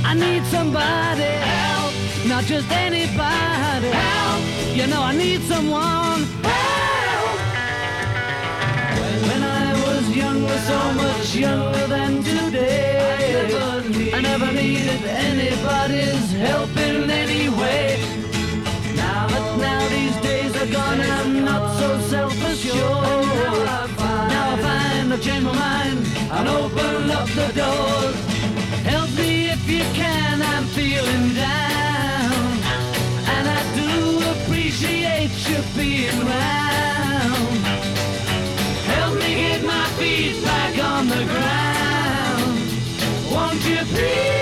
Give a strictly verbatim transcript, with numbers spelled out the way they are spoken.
I need somebody help, not just anybody help. You know I need someone help. When I was younger, so much younger than today, I never, need, I never needed anybody's help in any way. Now, but now these days are gone and I'm not so self-assured. Now I find, now I find I've changed my mind and open up the doors. Help me if you can, I'm feeling down, and I do appreciate you being round. Help me get my feet back on the ground. Won't you please?